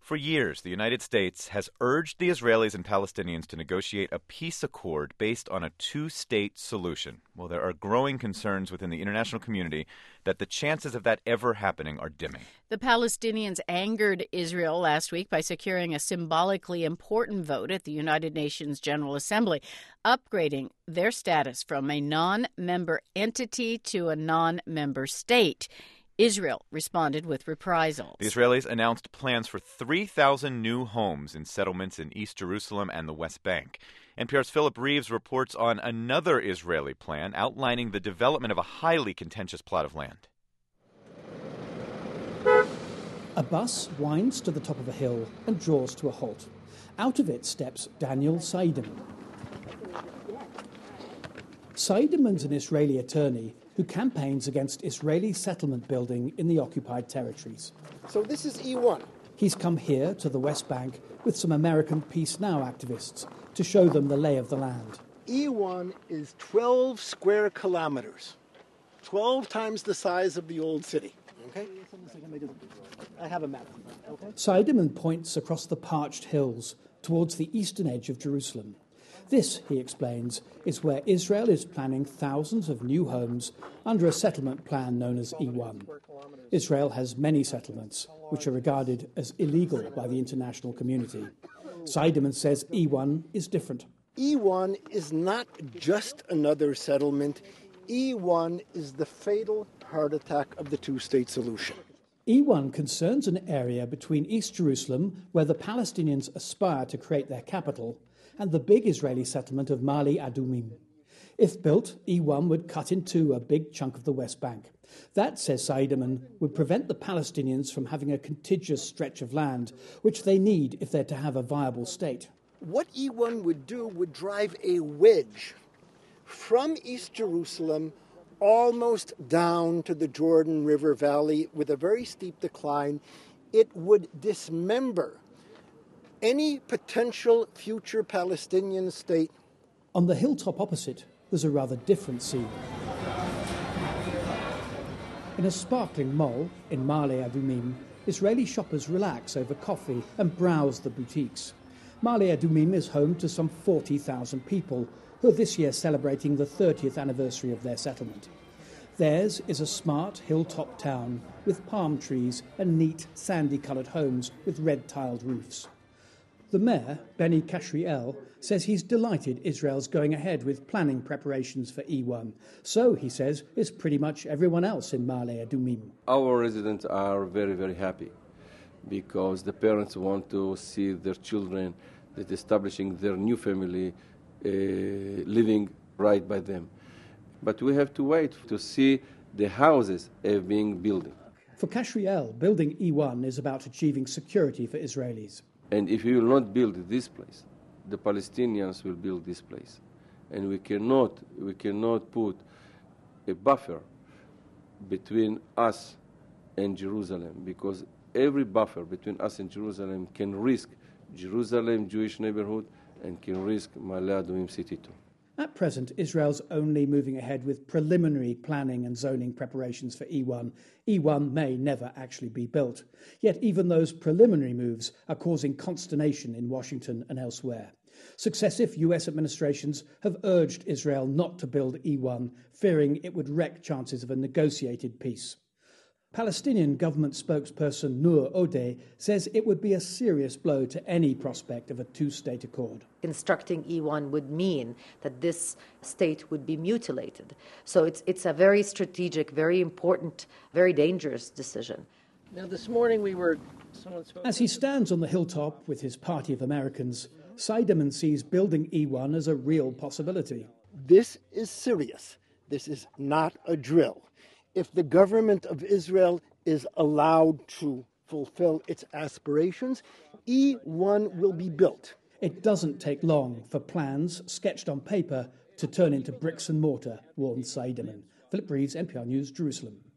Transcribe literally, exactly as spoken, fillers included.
For years, the United States has urged the Israelis and Palestinians to negotiate a peace accord based on a two-state solution. Well, there are growing concerns within the international community that the chances of that ever happening are dimming. The Palestinians angered Israel last week by securing a symbolically important vote at the United Nations General Assembly, upgrading their status from a non-member entity to a non-member state. Israel responded with reprisals. The Israelis announced plans for three thousand new homes in settlements in East Jerusalem and the West Bank. N P R's Philip Reeves reports on another Israeli plan outlining the development of a highly contentious plot of land. A bus winds to the top of a hill and draws to a halt. Out of it steps Daniel Seideman. Seideman's an Israeli attorney who campaigns against Israeli settlement building in the occupied territories. So this is E one. He's come here to the West Bank with some American Peace Now activists to show them the lay of the land. E one is twelve square kilometers, twelve times the size of the old city. Okay? I have a map. Okay? Seideman points across the parched hills towards the eastern edge of Jerusalem. This, he explains, is where Israel is planning thousands of new homes under a settlement plan known as E one. Israel has many settlements, which are regarded as illegal by the international community. Seideman says E one is different. E one is not just another settlement. E one is the fatal heart attack of the two-state solution. E one concerns an area between East Jerusalem, where the Palestinians aspire to create their capital, and the big Israeli settlement of Ma'ale Adumim. If built, E one would cut in two a big chunk of the West Bank. That, says Seideman, would prevent the Palestinians from having a contiguous stretch of land, which they need if they're to have a viable state. What E one would do would drive a wedge from East Jerusalem almost down to the Jordan River Valley with a very steep decline. It would dismember any potential future Palestinian state. On the hilltop opposite, there's a rather different scene. In a sparkling mall in Ma'ale Adumim, Israeli shoppers relax over coffee and browse the boutiques. Ma'ale Adumim is home to some forty thousand people who are this year celebrating the thirtieth anniversary of their settlement. Theirs is a smart hilltop town with palm trees and neat sandy-coloured homes with red-tiled roofs. The mayor, Benny Kashriel, says he's delighted Israel's going ahead with planning preparations for E one. So, he says, is pretty much everyone else in Ma'ale Adumim. Our residents are very, very happy because the parents want to see their children that establishing their new family, uh, living right by them. But we have to wait to see the houses uh, being built. For Kashriel, building E one is about achieving security for Israelis. And if you will not build this place, the Palestinians will build this place. And we cannot, we cannot put a buffer between us and Jerusalem, because every buffer between us and Jerusalem can risk Jerusalem Jewish neighborhood and can risk Ma'ale Adumim city too. At present, Israel's only moving ahead with preliminary planning and zoning preparations for E one. E one may never actually be built. Yet even those preliminary moves are causing consternation in Washington and elsewhere. Successive U S administrations have urged Israel not to build E one, fearing it would wreck chances of a negotiated peace. Palestinian government spokesperson Noor Odeh says it would be a serious blow to any prospect of a two-state accord. Constructing E one would mean that this state would be mutilated. So it's it's a very strategic, very important, very dangerous decision. Now, this morning we were... As he stands on the hilltop with his party of Americans, Seideman sees building E one as a real possibility. This is serious. This is not a drill. If the government of Israel is allowed to fulfill its aspirations, E one will be built. It doesn't take long for plans sketched on paper to turn into bricks and mortar, warns Seideman. Philip Reeves, N P R News, Jerusalem.